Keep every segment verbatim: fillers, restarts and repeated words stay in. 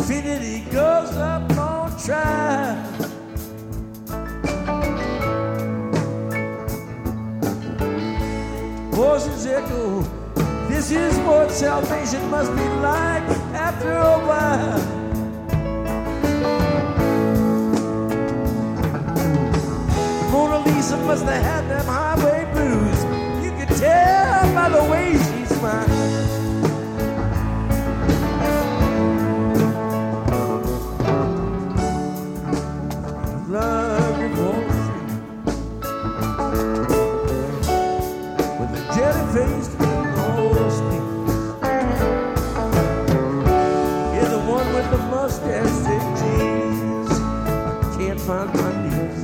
infinity goes up on trial. Voices echo, this is what salvation must be like after a while. Mona Lisa must have had them highway blues. You could tell by the way she smiled. Love revolves with a jelly-faced horse. You're the one with the mustache, said jeez. I can't find my knees.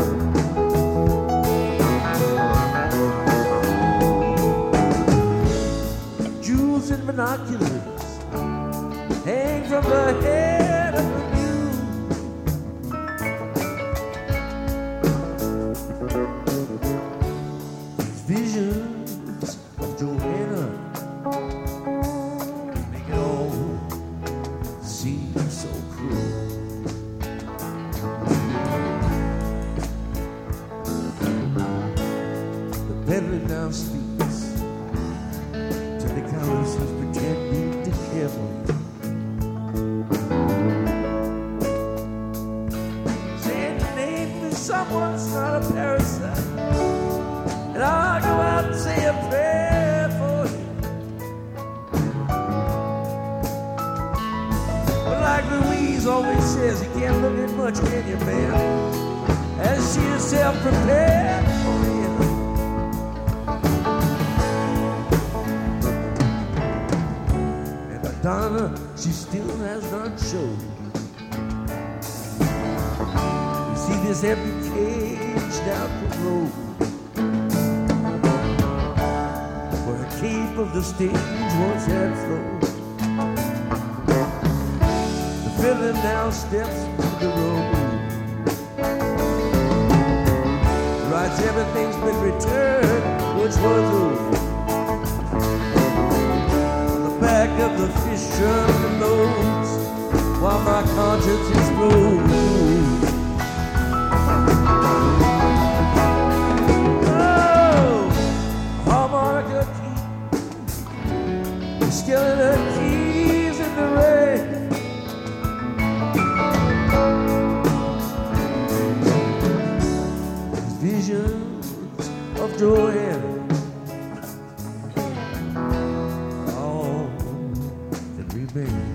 Jewels and binoculars hang from the head of the mule. These visions of Joanna make it all seem so cruel. The peddler now speaks to the cowards who's pretending to care for you. Saying your name is someone's not a parasite, and I'll go out and say a prayer for you. But like Louise always says, you can't look at much, can you, man? As she herself prepared for you. And Madonna, she still has not shown. You see this empty cage down the road, where a cape of the stage once had flown. The villain now steps to the road, writes everything's been returned, which was over. On the back of the fish drum blows, while my conscience explodes. Skeleton keys in the rain. Visions of Joanna, all that remains.